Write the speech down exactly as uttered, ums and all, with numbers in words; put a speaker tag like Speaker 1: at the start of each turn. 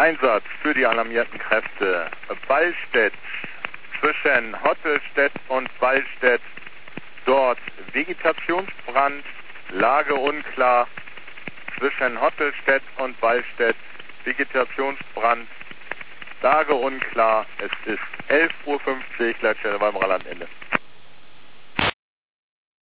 Speaker 1: Einsatz für die alarmierten Kräfte. Ballstedt, zwischen Hottelstedt und Ballstedt, dort Vegetationsbrand, Lage unklar. Zwischen Hottelstedt und Ballstedt, Vegetationsbrand, Lage unklar. Es ist elf Uhr fünfzig, Leitstelle Weimar Land, Ende.